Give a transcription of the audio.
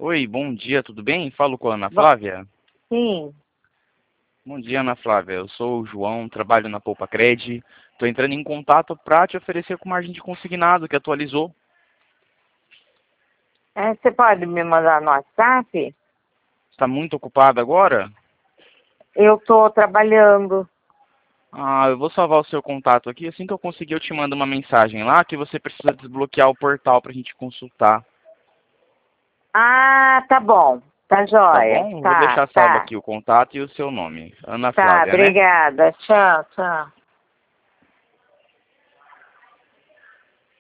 Oi, bom dia, tudo bem? Falo com a Ana Flávia. Sim. Bom dia, Ana Flávia. Eu sou o João, trabalho na Poupa Cred. Estou entrando em contato para te oferecer com margem de consignado que atualizou. Você pode me mandar no WhatsApp? Está muito ocupada agora? Eu estou trabalhando. Eu vou salvar o seu contato aqui. Assim que eu conseguir, eu te mando uma mensagem lá que você precisa desbloquear o portal para a gente consultar. Ah, tá bom. Tá Tá jóia. bom? Vou Tá, deixar salvo tá. aqui o contato e o seu nome. Ana Tá, Flávia, né? obrigada. Tchau, tchau.